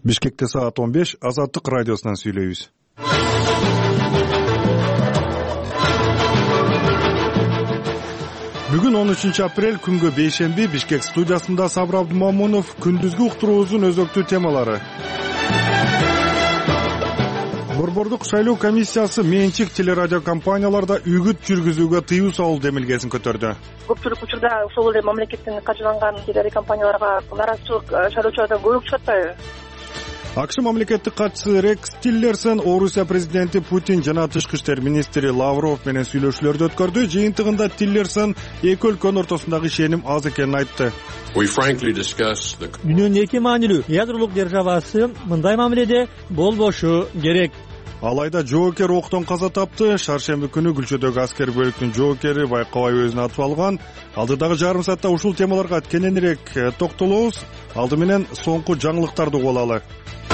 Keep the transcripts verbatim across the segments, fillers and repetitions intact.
Бишкекте саат он беш, Азаттык радиосунан сүйлөйбүз. Бүгүн он үчүнчү апрель, күнгө бейшемби, Бишкек студиясында Сабыр Абдумамунов, күндүзгү уктуруубуздун өзөктүү темалары. Борбордук шайлоо комиссиясы менчик телерадиокомпанияларда үгүт жүргүзүүгө тыюу салуу демилгесин көтөрдү. Көпчүлүк учурда ошол эле мамлекеттин каржыланган телерадиокомпанияларга нараазычылык шайлоочулардан көбүрөөк чыгат атпайбы? АКШ мамлекеттик катчысы Рекс Тиллерсон Орусия президенти Путин жана тышкы иштер министри Лавров менен сүйлөшүүлөрдү өткөрдү. Жыйынтыгында Тиллерсон эки өлкөнүн ортосундагы ишеним аз экенин айтты. Дүйнөнүн эки маанилүү ядролук державасы мындай мамиледе болбошу керек. Алайда жоокер октон каза тапты. Шаршемби күнү Гүлчөдөгү аскер бөлүктүн жоокери байкабай өзүнө атып алган. Алдыдагы жарым саатта ушул темаларга кененирээк токтолобуз. Алды менен соңку жаңылыктарды угуп алалы.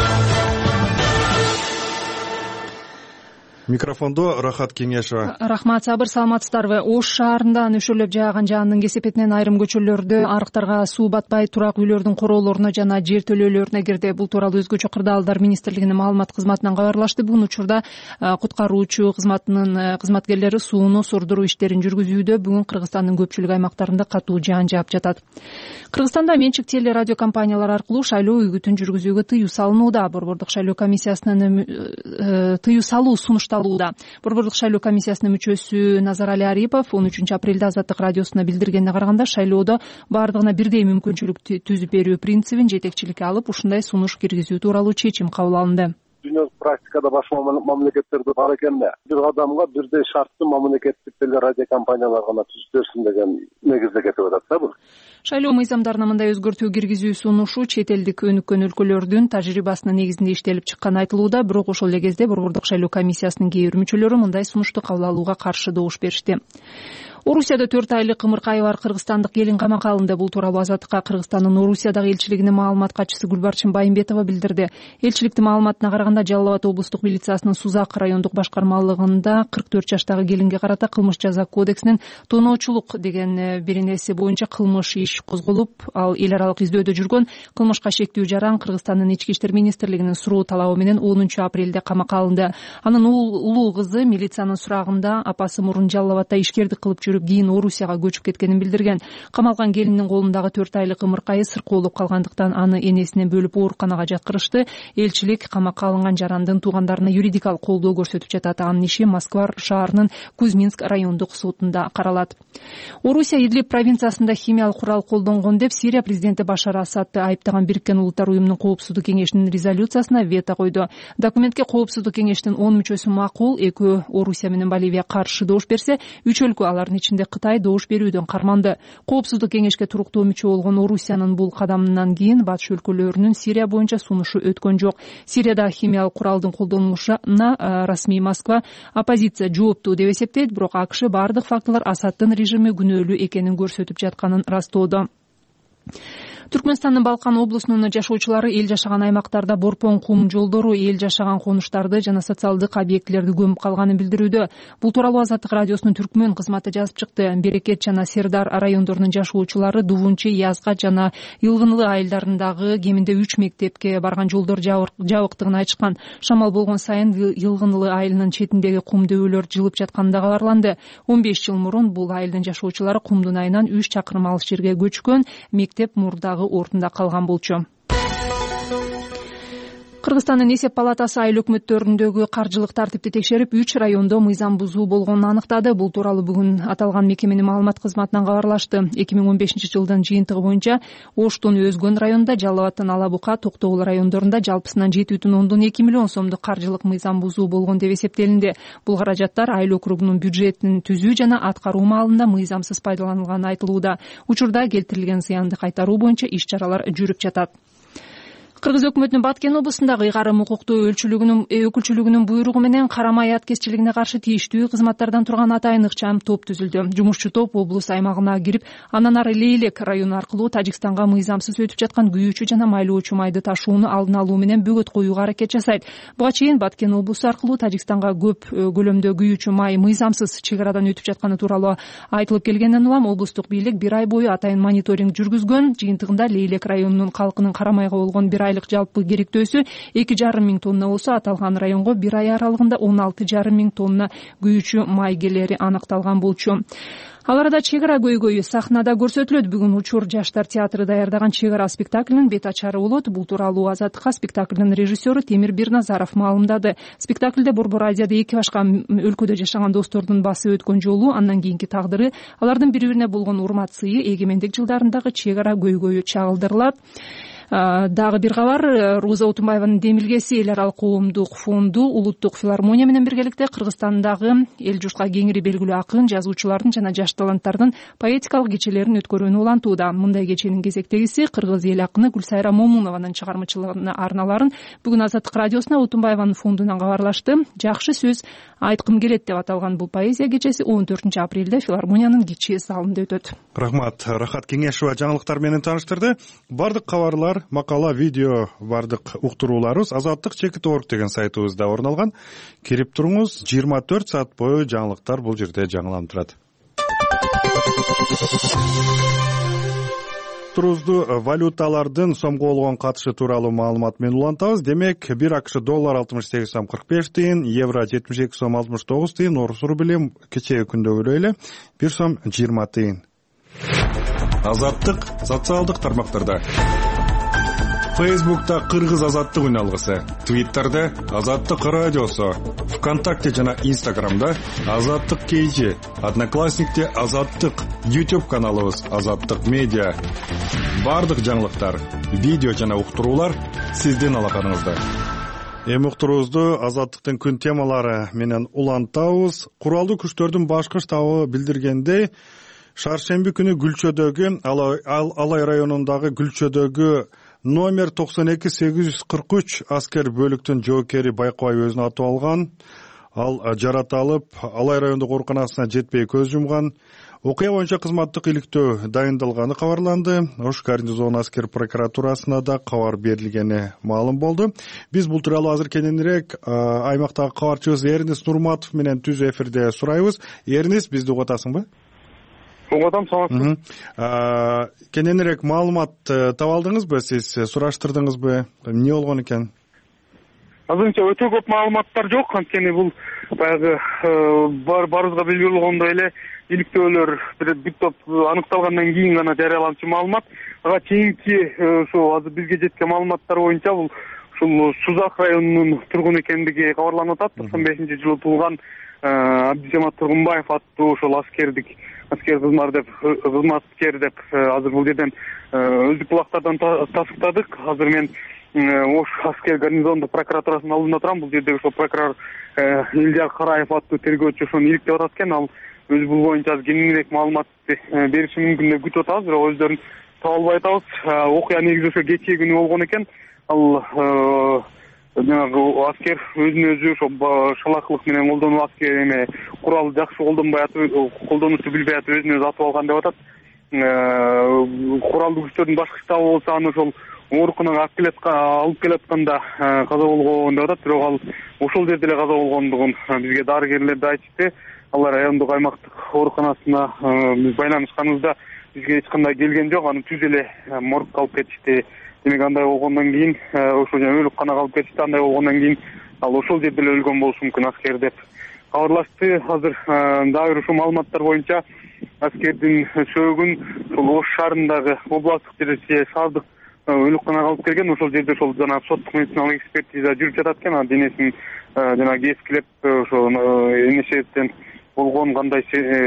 Микрофондо Рахат Кеңешова. Рахмат, Сабыр, саламатсыздарбы? Ош шаарында нөшөрлөп жааган жаандын кесепетинен айрым көчөлөрдө арыктарга суу батпай турак үйлөрдүн короолоруна жана жер төлөөлөрүнө кирди. Бул тууралуу өзгөчө кырдаалдар министрлигинин маалымат кызматынан кабарлашты. Бүгүн учурда куткаруучу кызматынын кызматкерлери сууну сордуруу иштерин жүргүзүүдө. Бүгүн Кыргызстандын көпчүлүк аймактарында катуу жаан жаап жатат. Кыргызстанда менчик телерадиокомпаниялар аркылуу шайлоо үгүтүн жүргүзүүгө тыюу салынууда. Борбордук шайлоо комиссиясынын тыюу салуу сунушталууда. Борбордук шайлоо комиссиясынын мүчөсү Назарали Арипов он үчүнчү апрелде Азаттык радиосуна билдиргенине караганда, шайлоодо бардыгына бирдей мүмкүнчүлүк түзүп берүү принцибин жетекчиликке алып, ушундай сунуш киргизүү тууралуу чечим кабыл алынды. Дүйнөлүк практикада башка мамлекеттерде бар экен да, бир адамга бирдей шартты мамлекеттик телерадиокомпаниялар гана түзүп берсин деген негизде кетип атат да бул. Шайлоо мыйзамдарына мындай өзгөртүү киргизүү сунушу чет элдик өнүккөн өлкөлөрдүн тажрыйбасынын негизинде иштелип чыкканы айтылууда. Бирок ошол эле кезде Борбордук шайлоо комиссиясынын кээ бир мүчөлөрү мындай сунушту кабыл алууга каршы добуш беришти. Орусияда төрт айлык кымыркайы бар кыргызстандык келин камакка алынды. Бул тууралуу Азаттыкка Кыргызстандын Орусиядагы элчилигинин маалымат катчысы Гүлбарчын Байымбетова билдирди. Элчиликтин маалыматына караганда, Жалал Абад облустук милициясынын Сузак райондук башкармалыгында кырк төрт жаштагы келинге карата кылмыш жаза кодексинин тоноочулук деген беренеси боюнча кылмыш иш козголуп, ал эл аралык издөөдө жүргөн кылмышка шектүү жаран Кыргызстандын ички иштер министрлигинин суроо талабы менен онунчу апрелде камакка алынды. Анын улуу кызы милициянын сурагында апасы мурун Жалал Абадда ишкердик кылып жүрүп, кийин Орусияга көчүп кеткенин билдирген. Камалган келиндин колундагы төрт айлык ымыркайы сыркоолуп калгандыктан аны энесинен бөлүп ооруканага жаткырышты. Элчилик камакка алынган жарандын туугандарына юридикалык колдоо көрсөтүп жатат. Анын иши Москва шаарынын Кузьминск райондук сотунда каралат. Орусия Идлиб провинциясында химиялык курал колдонгон деп Сирия президенти Башар Асадты айыптаган Бириккен Улуттар уюмунун коопсуздук кеңешинин резолюциясына вето койду. Документке коопсуздук кеңештин он мүчөсү макул. Экөө Орусия менен Боливия каршы добуш берсе, үч өлкө, алардын ичинде Кытай, добуш берүүдөн карманды. Коопсуздук кеңешке туруктуу мүчө болгон Орусиянын бул кадамынан кийин батыш өлкөлөрүнүн Сирия боюнча сунушу өткөн жок. Сирияда химиялык куралдын колдонулушуна расмий Москва оппозиция жооптуу деп эсептейт, бирок АКШ бардык фактылар Асадтын режими күнөөлүү экенин көрсөтүп жатканын растоодо. Түркмөнстандын Балкан облусунун жашоочулары эл жашаган аймактарда борпон кум жолдору, эл жашаган конуштарды жана социалдык объектилерди көмүп калганын билдирүүдө. Бул тууралуу Азаттык радиосунун Түркмөн кызматы жазып чыкты. Берекет жана Сердар райондорунун жашоочулары Дувунчи, Язгач жана Йылгынылы айылдарындагы кеминде үч мектепке барган жолдор жабыктыгын айтышкан. Шамал болгон сайын Йылгынылы айылынын четиндеги кум дөбөлөр жылып жатканы да кабарланды. он беш жыл мурун бул айылдын жашоочулары кумдун айынан үч чакырым алыс жерге көчкөн. Мектеп мурдагы ордунда калган болчу. Кыргызстандын эсеп палатасы айыл өкмөттөрүндөгү каржылык тартипти текшерип, үч райондо мыйзам бузуу болгонун аныктады. Бул тууралуу бүгүн аталган мекеменин маалымат кызматынан кабарлашты. эки миң он бешинчи жылдын жыйынтыгы боюнча Оштун Өзгөн районунда, Жалал Абадтын Ала Бука, Токтогул райондорунда жалпысынан жети бүтүн ондон эки миллион сомдук каржылык мыйзам бузуу болгон деп эсептелинди. Бул каражаттар айыл округунун бюджетин түзүү жана аткаруу маалында мыйзамсыз пайдаланылганы айтылууда. Учурда келтирилген зыянды кайтаруу боюнча иш чаралар жүрүп жатат. Кыргыз өкмөтүнүн Баткен облусундагы ыйгарым укуктуу өлчүлүгүнүн өкүлчүлүгүнүн буйругу менен карамай аткезчилигине каршы тийиштүү кызматтардан турган атайын ыкчам топ түзүлдү. Жумушчу топ облус аймагына кирип, анан ары Лейлек району аркылуу Тажикстанга мыйзамсыз өтүп жаткан күйүүчү жана майлоочу майды ташууну алдын алуу менен бөгөт коюуга аракет жасайт. Буга чейин Баткен облусу аркылуу Тажикстанга көп көлөмдө күйүүчү май мыйзамсыз чек арадан өтүп жатканы тууралуу айтылып келгенден улам облустук бийлик бир ай бою атайын мониторинг жүргүзгөн. Жыйынтыгында Лейлек районунун калкынын карамайга болгон бир айлык жалпы керектөөсү эки жарым миң тонна болсо, аталган районго бир ай аралыгында он алты жарым миң тонна күйүүчү май келери аныкталган болчу. Ал арада чек ара көйгөйү сахнада көрсөтүлөт. Бүгүн Учур жаштар театры даярдаган чек ара спектаклинин бет ачары болот. Бул тууралуу Азаттыкка спектаклдин режиссеру Темир Бирназаров маалымдады. Спектаклде Борбор Азияда эки башка өлкөдө жашаган достордун басы өткөн жолу, андан кийинки тагдыры, алардын бири-бирине болгон урмат сыйы, эгемендик жылдарындагы чек ара көйгөйү чагылдырылат. Дагы бир кабар, Руза Утумбаеванын демилгеси эл аралык коомдук фонду Улуттук филармония менен биргеликте Кыргызстандагы эл журтка кеңири белгилүү акын, жазуучулардын жана жаш таланттардын поэтикалык кечелерин өткөрүүнү улантууда. Мындай кеченин кезектегиси кыргыз эл акыны Гүлсайра Момунованын чыгармачылыгына арналарын бүгүн Азаттык радиосуна Утумбаеванын фондунан кабарлашты. Жакшы сөз айткым келет деп аталган бул поэзия кечеси он төртүнчү апрелде филармониянын кичи залында өтөт. Рахмат. Рахат Кеңешова жаңылыктар менен тааныштырды. Бардык кабарлар, макала, видео, бардык уктурууларыбыз Азаттык чекит орг деген сайтыбызда орун алган. Кирип туруңуз, жыйырма төрт саат бою жаңылыктар бул жерде жаңыланып турат. Турузду валюталардын сомго болгон катышы тууралуу маалымат менен улантабыз. Демек, бир акш доллар алтымыш сегиз сом кырк беш тыйын, евро жетимиш эки сом алтымыш тогуз тыйын, орус рубли кечеги күндөгүдөй эле бир сом жыйырма тыйын. Азаттык социалдык тармактарда. Фейсбукта Кыргыз Азаттык үналгысы, Твиттерде Азаттык радиосу, ВКонтакте жана Инстаграмда Азаттык кейжи, Одноклассникте Азаттык, YouTube каналыбыз Азаттык медиа. Бардык жаңылыктар, видео жана уктуруулар сиздин алаканыңызда. Эми уктуруубузду Азаттыктын күн темалары менен улантабыз. Куралдуу күчтөрдүн башкы штабы билдиргендей, шаршемби күнү Гүлчөдөгү, Алай районундагы Гүлчөдөгү номер токсон эки сегиз жүз кырк үч аскер бөлүктүн жоокери Байкабай өзүнө атып алган. Ал жараталып, Алай райондук ооруканасына жетпей көз жумган. Окуя боюнча кызматтык иликтөө дайындалганы кабарланды. Ош гарнизон аскер прокуратурасына да кабар берилгени маалым болду. Биз бул тууралуу азыр кененирээк аймактагы кабарчыбыз Эрнис Нурматов менен түз эфирде сурайбыз. Эрнис, бизди угуп атасыңбы? Угутам, саламатсызбы? Кененирээк маалымат таба алдыңызбы, сиз сураштырдыңызбы, эмне болгон экен? Азырынча өтө көп маалыматтар жок, анткени бул баягы барыбызга белгилүү болгондой эле иликтөөлөр бир топ аныкталгандан кийин гана жарыяланчу маалымат. Ага чейинки ошо азыр бизге жеткен маалыматтар боюнча бул ушул Сузак районунун тургуну экендиги кабарланып атат. токсон бешинчи жылы туулган Абдижамат Тургунбаев аттуу ошол аскердик аскер кызмар деп кызматкер деп азыр бул жерден өздүк булактардан тасыктадык. Азыр мен Ош аскер гарнизондук прокуратурасынын алдында турам. Бул жерде ошол прокурор Илдияр Караев аттуу тергөөчү ошону иликтеп атат экен. Ал өзү бул боюнча кеңирээк маалымат бериши мүмкүн деп күтүп атабыз, бирок өздөрүн таба албай атабыз. Окуя негизи ошо кечээ күнү болгон экен. Ал жанагы аскер өзүн өзү ошо шалакылык менен колдонуп аскер эме курал жакшы колдонбой атып, колдонушту билбей атып өзүн өзү атып алган деп атат. Куралдуу күчтөрдүн башкы штабы болсо аны ошол ооруканага алып келатканда каза болгон деп атат. Бирок ал ошол жерде эле каза болгондугун бизге дарыгерлер да айтышты. Алар райондук аймактык ооруканасына биз байланышканыбызда бизге эч кандай келген жок. Аны түз эле моргка алып кетишти. Демек андай болгондон кийин ошол жана өлүкканага алып кетишти. Андай болгондон кийин ал ошол жерде эле өлгөн болушу мүмкүн аскер деп кабарлашты. Азыр дагы бир ушул маалыматтар боюнча аскердин сөөгүн ушул Ош шаарындагы областтык же шаардык өлүкканага алып келген. Ошол жерде ошол жана соттук медициналык экспертиза жүрүп жатат экен. Анын денесин жана кескилеп ошо эмне себептен болгон, кандай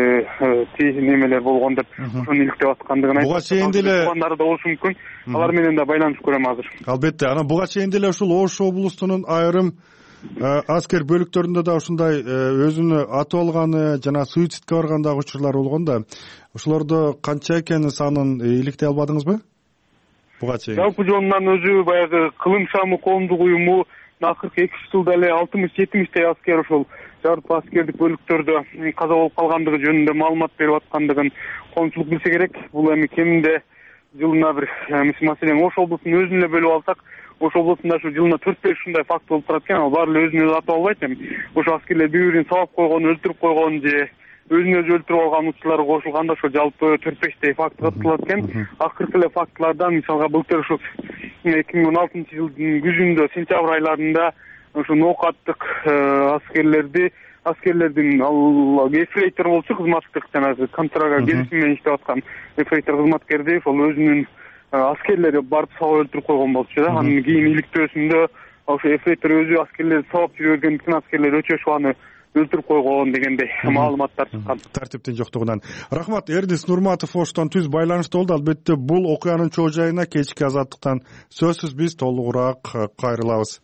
немелер болгон деп ошону иликтеп аткандыгын айтып. Буга чейин деле туугандары да болушу мүмкүн. Алар менен да байланышып көрөм азыр. Албетте. Анан буга чейин деле ушул Ош облустунун айрым аскер бөлүктөрүндө да ушундай өзүнө атып алганы жана суицидке барган дагы учурлар болгон да. Ошолордо канча экенин санын иликтей албадыңызбы? Буга чейин. Жалпы жонунан өзү баягы кылым шамы коомдук уюму акыркы эки үч жылда эле алтымыш жетимиштей аскер ошол жарыпты аскердик бөлүктөрдө каза болуп калгандыгы жөнүндө маалымат берип аткандыгын коомчулук билсе керек. Бул эми кеминде жылына бир, маселен, Ош облусун өзүн эле бөлүп алсак, Ош облусунда ушу жылына төрт беш ушундай факт болуп турат экен. Ал баары эле өзүн өзү атып албайт. Эми ошо аскерлер бири-бирин сабап койгон, өлтүрүп койгон же өзүн өзү өлтүрүп алган учурлары кошулганда ошо жалпы төрт бештей факт катталат экен. Акыркы эле фактылардан мисалга былтыр ушу эки миң он алтынчы жылдын күзүндө, сентябрь айларында ушу ноокаттык аскерлерди аскерлердин ал эфрейтор болчу, кызматтык жанагы контрага келишим менен иштеп аткан эфрейтор кызматкерди ошол өзүнүн аскерлери барып сабап өлтүрүп койгон болчу да. Анан кийин иликтөөсүндө ошо эфрейтор өзү аскерлерди сабап жүрүп жүргөндүктөн аскерлер өчөшүп аны өлтүрүп койгон дегендей маалыматтар чыккан. Тартиптин жоктугунан. Рахмат. Эрдис Нурматов Оштон түз байланышта болду. Албетте бул окуянын чоо жайына кечки азаттыктан сөзсүз биз толугураак кайрылабыз.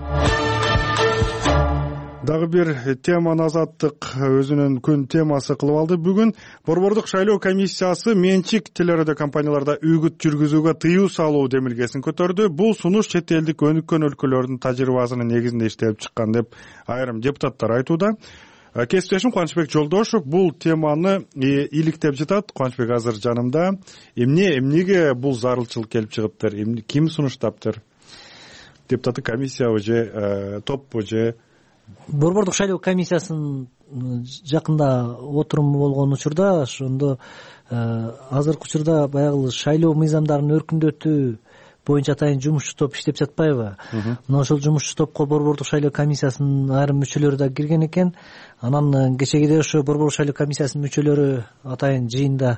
Дагы бир теманы Азаттык өзүнүн күн темасы кылып алды. Бүгүн Борбордук шайлоо комиссиясы менчик телерадио компанияларда үгүт жүргүзүүгө тыюу салуу демилгесин көтөрдү. Бул сунуш чет элдик өнүккөн өлкөлөрдүн тажрыйбасынын негизинде иштелип чыккан деп айрым депутаттар айтууда. Кесиптешим Кубанычбек Жолдошев бул теманы иликтеп жатат. Кубанычбек азыр жанымда. Эмне эмнеге бул зарылчылык келип чыгыптыр? Ким сунуштаптыр? Депутаттык комиссиябы же топпу же? Борбордук шайлоо комиссиясынын жакында отуруму болгон учурда ошондо азыркы учурда баягы шайлоо мыйзамдарын өркүндөтүү боюнча атайын жумушчу топ иштеп жатпайбы? Мына ошол жумушчу топко Борбордук шайлоо комиссиясынын айрым мүчөлөрү да кирген экен. Анан кечегиде ошо Борбордук шайлоо комиссиясынын мүчөлөрү атайын жыйында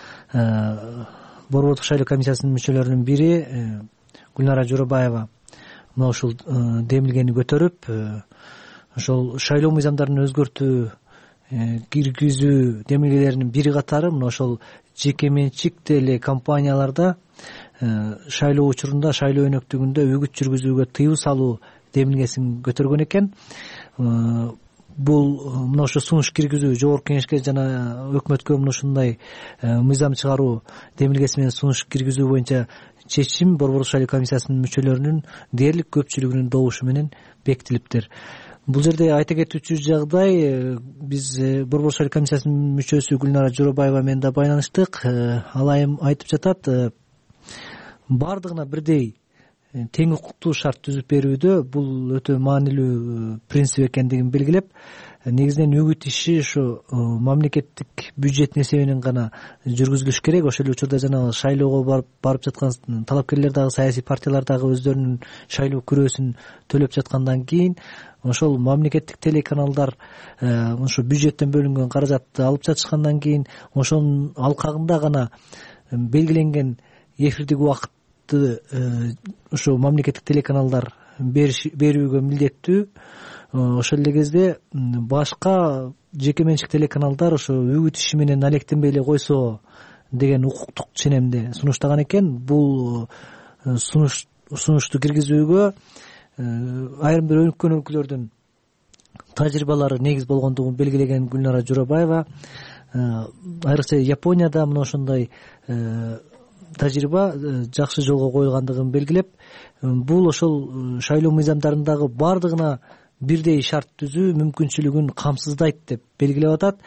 Борбордук шайлоо комиссиясынын мүчөлөрүнүн бири Гүлнара Жоробаева мына ушул демилгени көтөрүп, ошол шайлоо мыйзамдарын өзгөртүү киргизүү демилгелеринин бири катары мына ошол жеке менчик телекомпанияларда шайлоо учурунда, шайлоо өнөктүгүндө үгүт жүргүзүүгө тыюу салуу демилгесин көтөргөн экен. Бул мына ошо сунуш киргизүү жогорку кеңешке жана өкмөткө мына ушундай мыйзам чыгаруу демилгеси менен сунуш киргизүү боюнча чечим Борбордук шайлоо комиссиясынын мүчөлөрүнүн дээрлик көпчүлүгүнүн добушу менен бекитилиптир. Бул жерде айта кетүүчү жагдай, биз Борбордук шайлоо комиссиясынын мүчөсү Гүлнара Жоробаева менен да байланыштык. Ал айым айтып жатат, бардыгына бирдей тең укуктуу шарт түзүп берүүдө бул өтө маанилүү принцип экендигин белгилеп, негизинен үгүт иши ошо мамлекеттик бюджеттин эсебинен гана жүргүзүлүш керек. Ошол эле учурда жанагы шайлоого барып барып жаткан талапкерлер дагы, саясий партиялар дагы өздөрүнүн шайлоо күрөөсүн төлөп жаткандан кийин ошол мамлекеттик телеканалдар ошо бюджеттен бөлүнгөн каражатты алып жатышкандан кийин ошонун алкагында гана белгиленген эфирдик убакытты ошо мамлекеттик телеканалдар берүүгө милдеттүү. Ошол эле кезде башка жеке менчик телеканалдар ошо үгүт иши менен алектенбей эле койсо деген укуктук ченемди сунуштаган экен. Бул сунуш сунушту киргизүүгө айрым бир өнүккөн өлкөлөрдүн тажрыйбалары негиз болгондугун белгилеген Гүлнара Жоробаева, айрыкча Японияда мына ошондой тажрыйба жакшы жолго коюлгандыгын белгилеп, бул ошол шайлоо мыйзамдарындагы бардыгына бирдей шарт түзүү мүмкүнчүлүгүн камсыздайт деп белгилеп атат.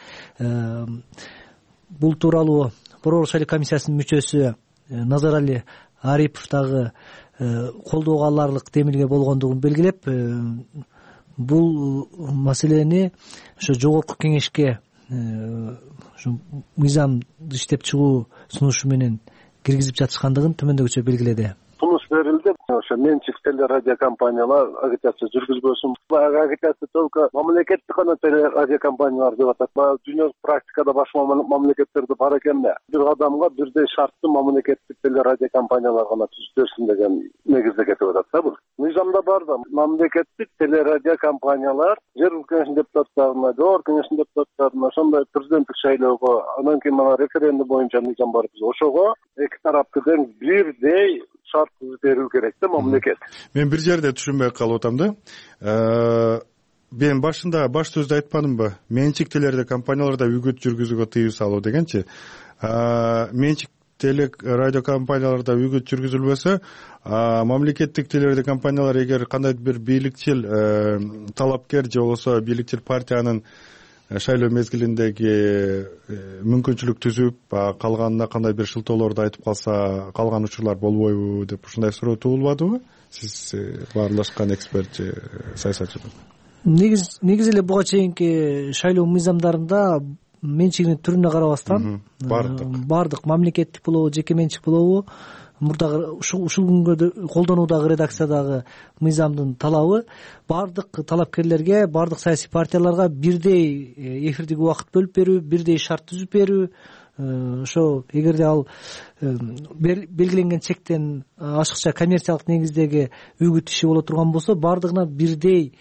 Бул тууралуу Борбордук шайлоо комиссиясынын мүчөсү Назарали Арипов дагы колдоого аларлык демилге болгондугун белгилеп, бул маселени ошо жогорку кеңешке ушу мыйзам иштеп чыгуу сунушу менен киргизип жатышкандыгын төмөндөгүчө белгиледи. Сунуш берилди. Ошо менчик телерадио компаниялар агитация жүргүзбөсүн. Баягы агитация только мамлекеттик гана телерадио компаниялар деп атат. Баягы дүйнөлүк практикада башка мамлекеттерде бар экен да. Бир адамга бирдей шартты мамлекеттик телерадио компаниялар гана түзүп берсин деген негизде кетип атат да бул. Мыйзамда бар да, мамлекеттик телерадио компаниялар жергиликтүү кеңештин депутаттарына, жогорку кеңештин депутаттарына, ошондой президенттик шайлоого, анан кийин мана референдум боюнча мыйзам бар. Ошого эки тарапты тең бирдей шарт түзүп берүү керек да мамлекет. Мен бир жерде түшүнбөй калып атам да. Мен башында баш сөздө айтпадымбы? Менчик телерадио компанияларда үгүт жүргүзүүгө тыюу салуу дегенчи. Менчик телерадио компанияларда үгүт жүргүзүлбөсө, мамлекеттик телерадио компаниялар эгер кандайдыр бир бийликчил талапкер же болбосо бийликчил партиянын шайлоо мезгилиндеги мүмкүнчүлүк түзүп, калганына кандай бир шылтоолорду айтып калса, калган учурлар болбойбу деп ушундай суроо туулбадыбы? Сиз баарлашкан эксперт же саясатчы. Негиз негизи эле буга чейинки шайлоо мыйзамдарында менчигинин түрүнө карабастан баардык баардык мамлекеттик болобу жеке менчик болобу мурдагы ушул ушул күнгө колдонуудагы редакциядагы мыйзамдын талабы баардык талапкерлерге баардык саясий партияларга бирдей эфирдик убакыт бөлүп берүү, бирдей шарт түзүп берүү. Ошо эгерде ал белгиленген чектен ашыкча коммерциялык негиздеги үгүт иши боло турган болсо баардыгына бирдей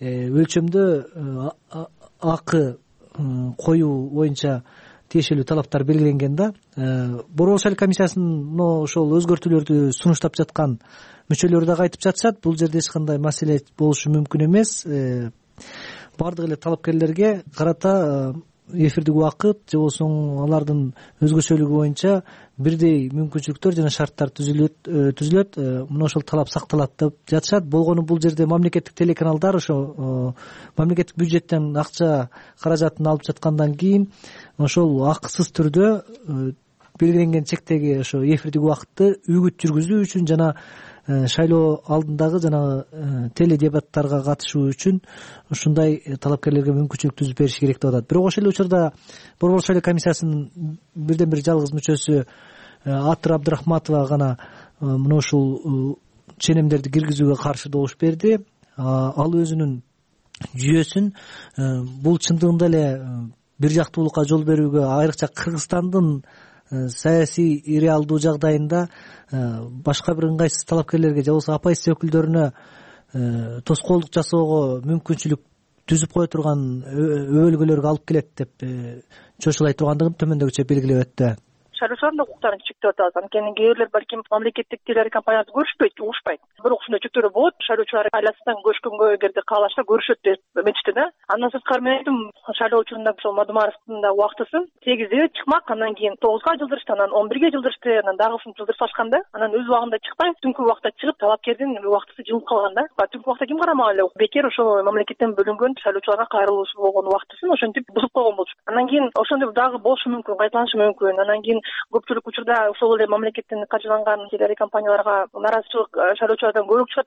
өлчөмдө акы коюу боюнча тиешелүү талаптар белгиленген да. Борбор шайлоо комиссиясынын ошол өзгөртүүлөрдү сунуштап жаткан мүчөлөрү дагы айтып жатышат. Бул жерде эч кандай маселе болушу мүмкүн эмес. Баардык эле талапкерлерге карата эфирдик убакыт же болбосо алардын өзгөчөлүгү боюнча бирдей мүмкүнчүлүктөр жана шарттар түзүлөт түзүлөт мына ошол талап сакталат деп жатышат. Болгону бул жерде мамлекеттик телеканалдар ошо мамлекеттик бюджеттен акча каражатын алып жаткандан кийин ошол акысыз түрдө белгиленген чектеги ошо эфирдик убакытты үгүт жүргүзүү үчүн жана шайлоо алдындагы жанагы теледебаттарга катышуу үчүн ушундай талапкерлерге мүмкүнчүлүк түзүп бериш керек деп атат. Бирок ошол эле учурда Борбор шайлоо комиссиясынын бирден бир жалгыз мүчөсү Атыр Абдрахматова гана мына ушул ченемдерди киргизүүгө каршы добуш берди. Ал өзүнүн жүйөсүн бул чындыгында эле бир жактуулукка жол берүүгө, айрыкча Кыргызстандын саясий реалдуу жагдайында башка бир ыңгайсыз талапкерлерге же болбосо оппозиция өкүлдөрүнө тоскоолдук жасоого мүмкүнчүлүк түзүп кое турган өбөлгөлөргө алып келет деп чочулай тургандыгын төмөндөгүчө белгилеп өттү. Шайлоочулардын да укуктарын чектеп атабыз. Анткени кээ бирлер балким мамлекеттик телекомпанияларды көрүшпөйт, угушпайт. Бирок ушундай чектөөлөр болот. Шайлоочулар айласынан көрүшкөнгө эгерде каалашса көрүшөт деп эметишти да. Андан сырткары мен айттым, шайлоо учурунда ошол Мадумаровдун да убактысын сегизде чыкмак, андан кийин тогузга жылдырышты, анан он бирге жылдырышты, анан дагы ушинтип жылдырып алышкан да. Анан өз убагында чыкпай, түнкү убакта чыгып, талапкердин убактысы жылып калган да. Түнкү убакта ким карамак эле? Бекер ошо мамлекеттен бөлүнгөн шайлоочуларга кайрылуусу болгон убактысын ошентип бузуп койгон болчу. Андан кийин ошондой дагы болушу мүмкүн, кайталанышы мүмкүн. Анан кийин көпчүлүк учурда ошол эле мамлекеттен каржыланган телерадиокомпанияларга наразычылык шайлоочулардан көбүрөөк чыгып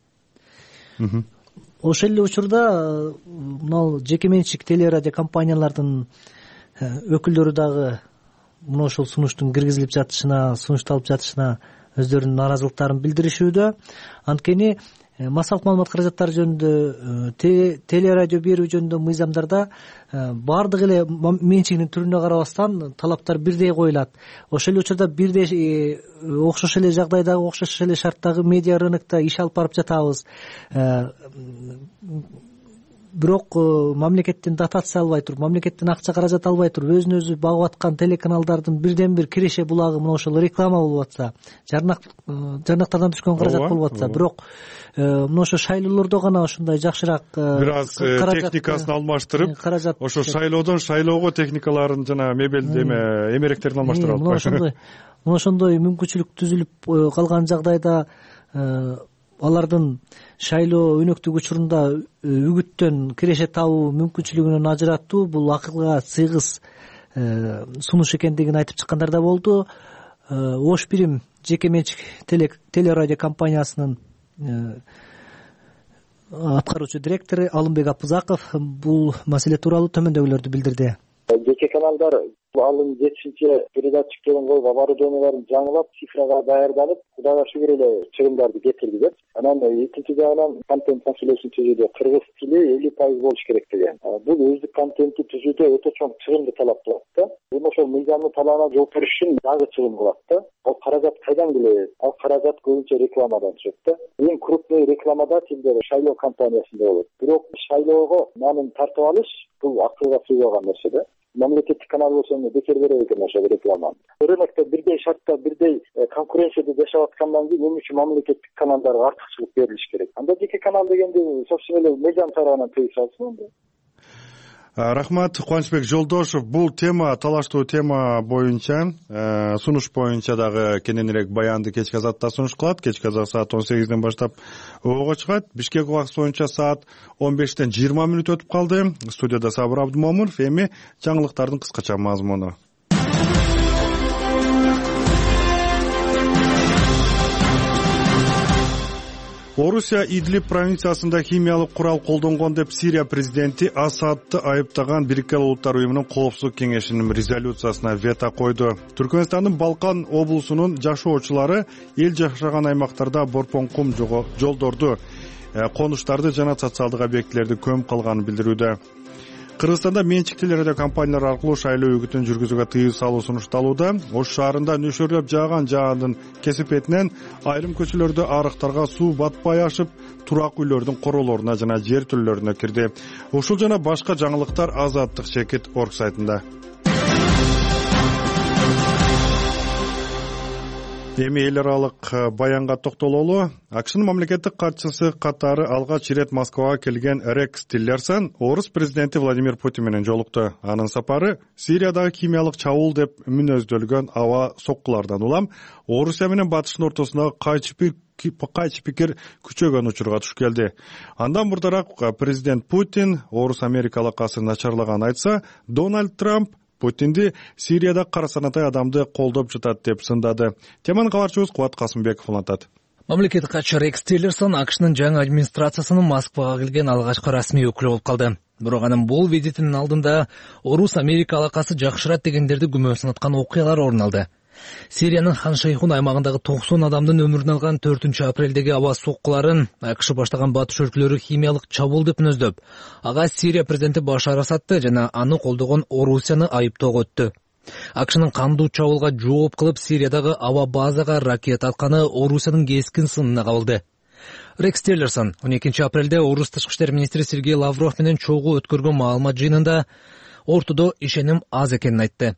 атпайбы? Ошол эле учурда мына жеке менчик телерадиокомпаниялардын өкүлдөрү дагы мына ошол сунуштун киргизилип жатышына, сунушталып жатышына өздөрүнүн наразылыктарын билдиришүүдө. Анткени массалык маалымат каражаттары жөнүндө, телерадио берүү жөнүндө мыйзамдарда баардык эле менчигинин түрүнө карабастан талаптар бирдей коюлат. Ошол эле учурда бирдей окшош эле жагдайдагы, окшош эле шарттагы медиа рынокто иш алып барып жатабыз. Бирок мамлекеттен дотация албай туруп, мамлекеттен акча каражат албай туруп, өзүн өзү багып аткан телеканалдардын бирден бир киреше булагы мына ошол реклама болуп атса, жарнак жарнактардан түшкөн каражат болуп атса, бирок мына ошо шайлоолордо гана ошондой жакшыраак бир аз техникасын алмаштырып, ошо шайлоодон шайлоого техникаларын жана мебелди эме эмеректерин алмаштырып алып ошондой мына ошондой мүмкүнчүлүк түзүлүп калган жагдайда алардын шайлоо өнөктүк учурунда үгүттөн киреше табуу мүмкүнчүлүгүнөн ажыратуу бул акылга сыйгыз сунуш экендигин айтып чыккандар да болду. Ош бирим жеке менчик телерадио компаниясынын аткаруучу директору Алымбек Апузаков бул маселе тууралуу төмөндөгүлөрдү билдирди. Жеке каналдар алын жетишинче передатчиктерин коюп, оборудованияларын жаңылап, цифрага даярданып, Кудайга шүгүр эле чыгымдарды кетирди деп. Анан экинчи жагынан контент маселесин түзүүдө кыргыз тили элүү пайыз болуш керек деген. Бул өздүк контентти түзүүдө өтө чоң чыгымды талап кылат да. Бул ошол мыйзамдын талабына жооп бериш үчүн дагы чыгым кылат да. Ал каражат кайдан келет? Ал каражат көбүнчө рекламадан түшөт да. Эң крупный рекламодателдер шайлоо компаниясында болот. Бирок шайлоого манын тартып алыш бул акылга сыйбаган нерсе да. Мамлекеттик канал болсо бекер берет экен ошол рекламаны. Рынокто бирдей шартта, бирдей конкуренцияда жашап аткандан кийин эмне үчүн мамлекеттик каналдарга артыкчылык берилиш керек? Анда жеке канал дегенди собственно эле мыйзам тарабынан тыйып салсын анда. Рахмат, Кубанычбек Жолдошев. Бул тема, талаштуу тема боюнча, сунуш боюнча дагы кененирээк баянды кечки азатта сунуш кылат. Кечки азат саат он сегизден баштап ого чыгат. Бишкек убакыты боюнча саат он бештен жыйырма мүнөт өтүп калды. Студияда Сабыр Абдымомунов, эми жаңылыктардын кыскача мазмуну. Орусия Идлиб провинциясында химиялык курал колдонгон деп Сирия президенти Асадты айыптаган Бириккен Улуттар уюмунун коопсуздук кеңешинин резолюциясына вето койду. Түркмөнстандын Балкан облусунун жашоочулары эл жашаган аймактарда борпон кум жолдорду, конуштарды жана социалдык объектилерди көмүп калганын билдирүүдө. Кыргызстанда менчиктүү радио компаниялар аркылуу шайлоо үгүтүн жүргүзүүгө тыюу салуу сунушталууда. Ош шаарында нөшөрлөп жааган жаандын кесипетинен айрым көчөлөрдө арыктарга суу батпай ашып, турак үйлөрдүн королоруна жана жер түрлөрүнө кирди. Ушул жана башка жаңылыктар Азаттык Чекит орг сайтында. Эми эл аралык баянга токтололу. АКШнын мамлекеттик катчысы катары алгач ирет Москвага келген Рекс Тиллерсон орус президенти Владимир Путин менен жолукту. Анын сапары Сириядагы химиялык чабуул деп мүнөздөлгөн аба соккулардан улам Орусия менен Батыштын ортосундагы кайчы пикир күчөгөн учурга туш келди. Андан мурдараак президент Путин орус Америка алакасы начарлаганын айтса, Дональд Трамп Путинди Сирияда кара санатай адамды колдоп жатат деп сындады. Теманы кабарчыбыз Кубат Касымбеков улантат. Мамлекеттик катчы Рекс Тиллерсон АКШнын жаңы администрациясынын Москвага келген алгачкы расмий өкүлү болуп калды. Бирок анын бул визитинин алдында орус Америка алакасы жакшырат дегендерди күмөн санаткан окуялар орун алды. Сириянын Хан Шейхун аймагындагы токсон адамдын өмүрүн алган төртүнчү апрелдеги аба соккуларын АКШ баштаган батыш өлкөлөрү химиялык чабуул деп мүнөздөп, ага Сирия президенти Башар Асадты жана аны колдогон Орусияны айыптоого өттү. АКШнын кандуу чабуулга жооп кылып Сириядагы аба базага ракета атканы Орусиянын кескин сынына кабылды. Рекс Тиллерсон он экинчи апрелде орус тышкы иштер министри Сергей Лавров менен чогуу өткөргөн маалымат жыйынында ортодо ишеним аз экенин айтты.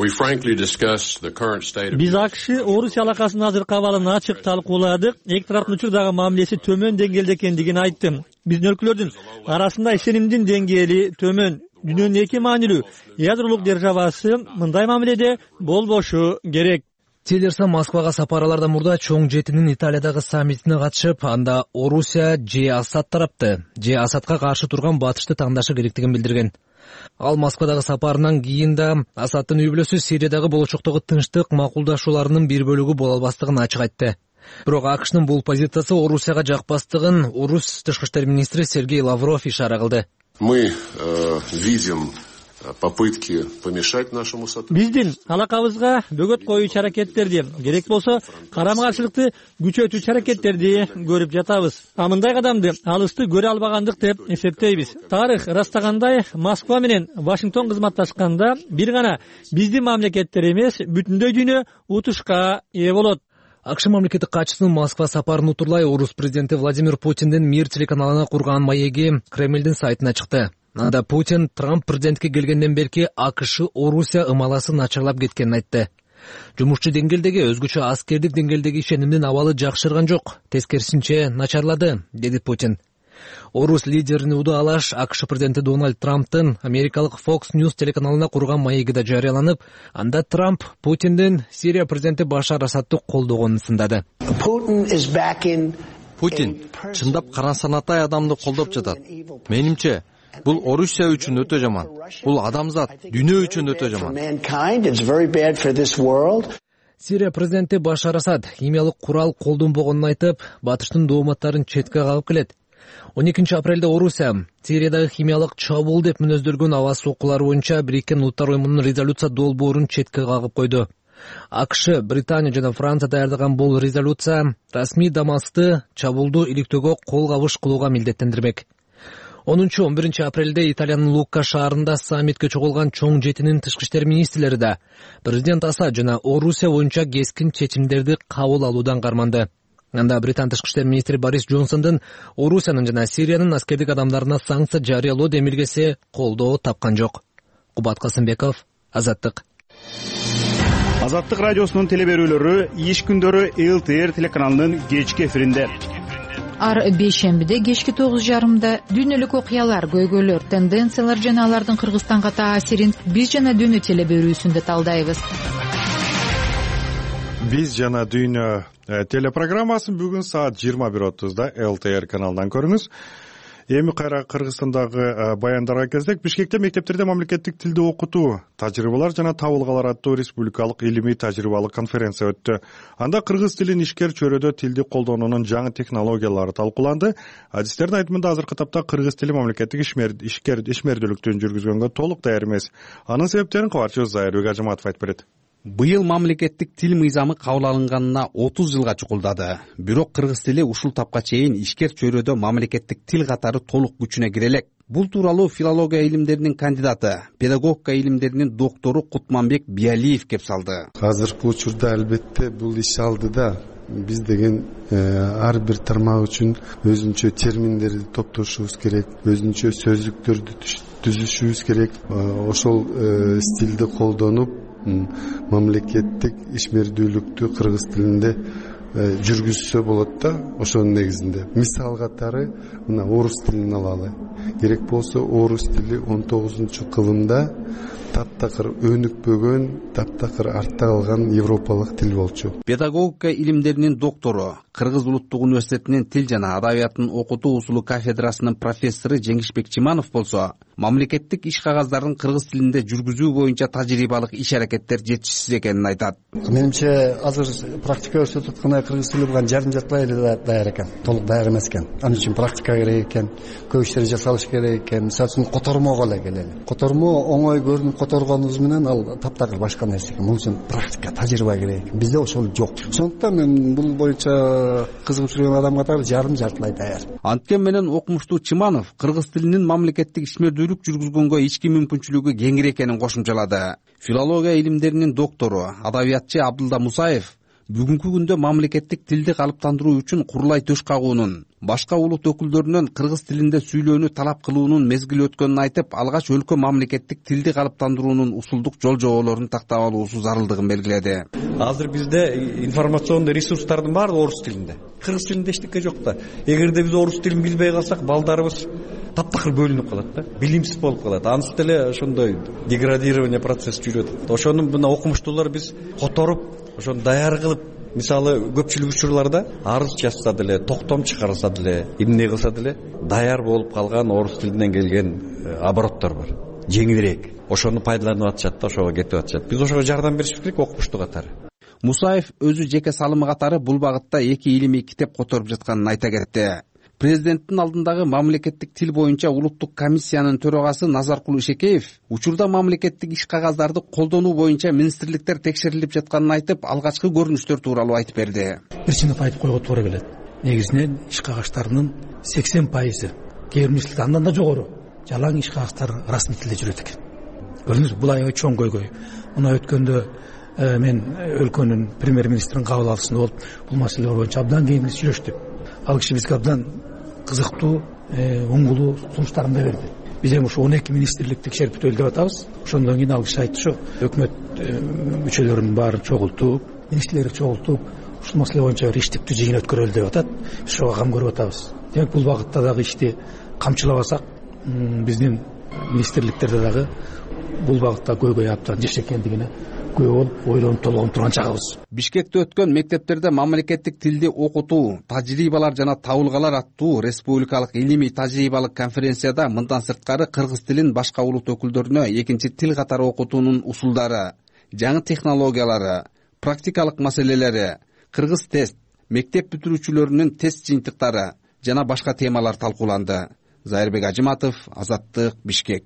Биз АКШ Орусия алакасынын азыркы абалын ачык талкууладык. Эки тараптын учурдагы мамилеси төмөн деңгээлде экендигин айттым. Биздин өлкөлөрдүн арасында ишенимдин деңгээли төмөн. Дүйнөнүн эки маанилүү ядролук державасы мындай мамиледе болбошу керек. Тиллерсон Москвага сапаралардан мурда чоң жетинин Италиядагы саммитине катышып, анда Орусия же Асад тарапты, же Асадка каршы турган батышты таңдашы керектигин билдирген. Ал Москвадагы сапарынан кийин да Асадтын үй бүлөсү Сириядагы болочоктогу тынчтык макулдашууларынын бир бөлүгү боло албастыгын ачык айтты. Бирок АКШнын бул позициясы Орусияга жакпастыгын орус тышкы иштер министри Сергей Лавров ишара кылды. Мы видим попытки помешать нашему сотрудничеству. Биздин алакабызга бөгөт коюучу аракеттерди, керек болсо карама-каршылыкты күчөтүүчү аракеттерди көрүп жатабыз. А мындай кадамды алысты көрө албагандык деп эсептейбиз. Тарых ырастагандай, Москва менен Вашингтон кызматташканда бир гана биздин мамлекеттер эмес, бүтүндөй дүйнө утушка ээ болот. АКШ мамлекеттик катчысынын Москва сапарын утурлай орус президенти Владимир Путиндин Мир телеканалына курган маеги Кремлдин сайтына чыкты. Анда Путин Трамп президентке келгенден берки АКШ Орусия ымаласы начарлап кеткенин айтты. Жумушчу деңгээлдеги өзгөчө аскердик деңгээлдеги ишенимдин абалы жакшырган жок, тескерисинче начарлады, деди Путин. Орус лидерин удаалаш АКШ президенти Дональд Трамптын америкалык Fox News телеканалына курган маеги да жарыяланып, анда Трамп Путиндин Сирия президенти Башар Асадты колдогонун сындады. Путин чындап кара санатай адамды колдоп жатат. Менимче, бул Орусия үчүн өтө жаман. Бул адамзат, дүйнө үчүн өтө жаман. Сирия президенти Башар Асад химиялык курал колдонбогонун айтып, батыштын дооматтарын четке кагып келет. он экинчи апрелде Орусия Сириядагы химиялык чабуул деп мүнөздөлгөн аба соккулары боюнча Бириккен Улуттар уюмунун резолюция долбоорун четке кагып койду. АКШ, Британия жана Франция даярдаган бул резолюция расмий Дамасты чабуулду иликтөөгө кол кабыш кылууга милдеттендирмек. онунчу он биринчи апрелде Италиянын Лукка шаарында саммитке чогулган чоң жетинин тышкы иштер министрлери да президент Асад жана Орусия боюнча кескин чечимдерди кабыл алуудан карманды. Анда Британ тышкы иштер министри Борис Джонсондун Орусиянын жана Сириянын аскердик адамдарына санкция жарыялоо демилгеси колдоо тапкан жок. Кубат Касымбеков, Азаттык. Азаттык радиосунун телеберүүлөрү иш күндөрү эл тэ эр телеканалынын кечки эфиринде. Ар бейшембиде кечки тогуз жарымда дүйнөлүк окуялар, көйгөйлөр, тенденциялар жана алардын Кыргызстанга таасирин биз жана дүйнө телеберүүсүндө талдайбыз. Биз жана дүйнө телепрограммасын бүгүн саат жыйырма бир отузда эл тэ эр каналынан көрүңүз. Эми кайра Кыргызстандагы баяндарга келсек, Бишкекте мектептерде мамлекеттик тилди окутуу, тажрыйбалар жана табылгалар аттуу республикалык илимий тажрыйбалык конференция өттү. Анда кыргыз тилин ишкер чөйрөдө тилди колдоонунун жаңы технологиялары талкууланды. Адистердин айтымында азыркы тапта кыргыз тили мамлекеттик ишкер ишмердүүлүктүн жүргүзгөнгө толук даяр эмес. Анын себептерин кабарчыбыз Зайырбек Ажыматов айтып берет. Быйыл мамлекеттик тил мыйзамы кабыл алынганына отуз жылга чукулдады. Бирок кыргыз тили ушул тапка чейин ишкер чөйрөдө мамлекеттик тил катары толук күчүнө кире элек. Бул тууралуу филология илимдеринин кандидаты, педагогика илимдеринин доктору Кутманбек Биалиев кеп салды. Азыркы учурда албетте бул иш алдыда. Биз деген ар бир тармак үчүн өзүнчө терминдерди топтошубуз керек, өзүнчө сөздүктөрдү түзүшүбүз керек. Ошол стилди колдонуп мамлекеттик ишмердүүлүктү кыргыз тилинде жүргүзсө болот да. Ошонун негизинде мисал катары мына орус тилин алалы. Керек болсо орус тили он тогузунчу кылымда таптакыр өнүкпөгөн, таптакыр артта калган европалык тил болчу. Педагогика илимдеринин доктору, Кыргыз улуттук университетинин тил жана адабияттын окутуу усулу кафедрасынын профессору Жеңишбек Чиманов болсо, мамлекеттик иш кагаздарын кыргыз тилинде жүргүзүү боюнча тажрыйбалык иш аракеттер жетишсиз экенин айтат. Менимче азыр практика көрсөтүп аткандай кыргыз тили буга жарым жартылай эле даяр экен, толук даяр эмес экен. Анын үчүн практика керек экен, көп иштерди жасалыш керек экен. Мисалы үчүн котормого эле келели. Котормоо оңой көрүнүп которгонубуз менен ал таптакыр башка нерсе экен. Мунун үчүн практика, тажрыйба керек экен. Бизде ошол жок. Ошондуктан мен бул боюнча кызыгып жүргөн адам катары жарым жартылай даяр. Анткени менен окумуштуу Чиманов кыргыз тилинин мамлекеттик ишмердүүлүк жүргүзгөнгө ички мүмкүнчүлүгү кеңири экенин кошумчалады. Филология илимдеринин доктору, адабиятчы Абдулда Мусаев бүгүнкү күндө мамлекеттик тилди калыптандыруу үчүн курулай төш кагуунун, башка улут өкүлдөрүнөн кыргыз тилинде сүйлөөнү талап кылуунун мезгили өткөнүн айтып, алгач өлкө мамлекеттик тилди калыптандыруунун усулдук жол жоболорун тактап алуусу зарылдыгын белгиледи. Азыр бизде информационный ресурстардын баары орус тилинде. Кыргыз тилинде эчтеке жок да. Эгерде биз орус тилин билбей калсак, балдарыбыз таптакыр бөлүнүп калат да, билимсиз болуп калат. Анысы деле ошондой деградирование процесси жүрөт. Ошону мына окумуштуулар биз которуп, ошону даяр кылып, мисалы көпчүлүк учурларда арыз жазса деле, токтом чыгарса деле, эмне кылса деле даяр болуп калган орус тилинен келген обороттор бар. Жеңилирээк. Ошону пайдаланып атышат да, ошого кетип атышат. Биз ошого жардам беришибиз керек окумуштуу катары. Мусаев өзү жеке салымы катары бул багытта эки илимий китеп которуп жатканын айта кетти. Президенттин алдындагы мамлекеттик тил боюнча улуттук комиссиянын төрагасы Назаркул Ишекеев учурда мамлекеттик иш кагаздарды колдонуу боюнча министрликтер текшерилип жатканын айтып, алгачкы көрүнүштөр тууралуу айтып берди. Бир чындык айтып койго туура келет. Негизинен иш кагаштарынын сексен пайызы, кээ бир министрликте андан да жогору жалаң иш кагаздары расмий тилде жүрөт экен. Көрдүңүзбү, бул аябай чоң көйгөй. Мына өткөндө мен өлкөнүн премьер-министринин кабыл алышында болуп, бул маселелер боюнча абдан кеңирип сүйлөштүк. Ал киши бизге абдан кызыктуу, оңгулуу сунуштарын да берди. Биз эми ушу он эки министрлик текшерип өтөлү деп атабыз. Ошондон кийин ал киши айтты, ушу өкмөт мүчөлөрүнүн баарын чогултуп, министрлерди чогултуп, ушул маселе боюнча бир иштиктүү жыйын өткөрөлү деп атат. Биз ошого кам көрүп атабыз. Демек бул багытта дагы ишти камчылабасак, биздин министрликтерде дагы бул багытта көйгөй абдан жеш экендигине күбө болуп, ойлонуп толгонуп турган чагыбыз. Бишкекте өткөн мектептерде мамлекеттик тилди окутуу, тажрыйбалар жана табылгалар аттуу республикалык илимий тажрыйбалык конференцияда мындан сырткары кыргыз тилин башка улут өкүлдөрүнө экинчи тил катары окутуунун усулдары, жаңы технологиялары, практикалык маселелери, кыргыз тест, мектеп бүтүрүүчүлөрүнүн тест жыйынтыктары жана башка темалар талкууланды. Зайырбек Ажыматов, Азаттык, Бишкек.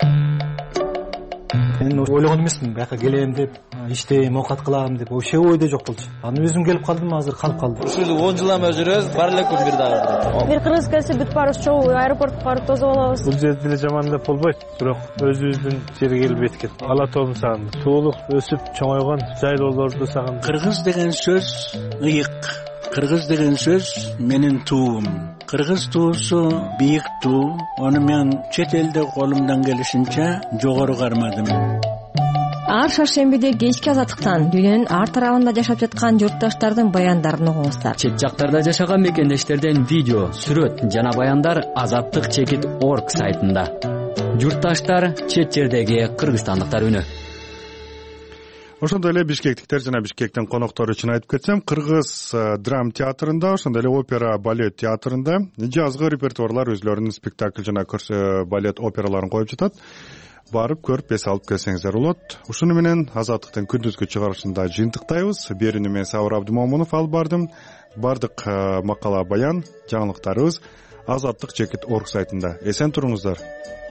Мен ойлогон эмесмин, бияка келем деп, иштейм, оокат кылам деп, вообще ойдо жок болчу. Аны өзүм келип калдым, азыр калып калдым. Ушул он жылдан бери жүрөбүз, бар элек күн бир дагы. Бир кыргыз келсе бүт баарыбыз чогуу аэропортко барып тосуп алабыз. Бул жерде деле жаман деп болбойт, бирок өзүбүздүн жерге келип эткет. Ала тообун сагындым. Туулук өсүп чоңойгон жайлоолорду сагындым. Кыргыз деген сөз ыйык. Кыргыз деген сөз менин туум. Кыргыз туусу бийик туу. Ону мен чет элде колумдан келишинче жогору кармадым. Ар шаршембиде кечки азаттыктан дүйнөнүн ар тарабында жашап жаткан журтташтардын баяндарын угуңуздар. Чет жактарда жашаган мекендештерден видео, сүрөт жана баяндар азаттык чекит точка орг сайтында. Журтташтар, чет жердеги кыргызстандыктар үнү. ошондой эле бишкектиктер жана бишкектин коноктору үчүн айтып кетсем, кыргыз драм театрында, ошондой эле опера балет театрында жазгы репертуарлар өзлөрүнүн спектакль жана балет операларын коюп жатат. Барып көрүп эс алып келсеңиздер болот. Ушуну менен Азаттыктын күндүзгү чыгарылышында жыйынтыктайбыз. Берүүнү мен Сабыр Абдымомунов алып бардым. Бардык макала баян жаңылыктарыбыз азаттык чекит орг сайтында. Эсен туруңуздар.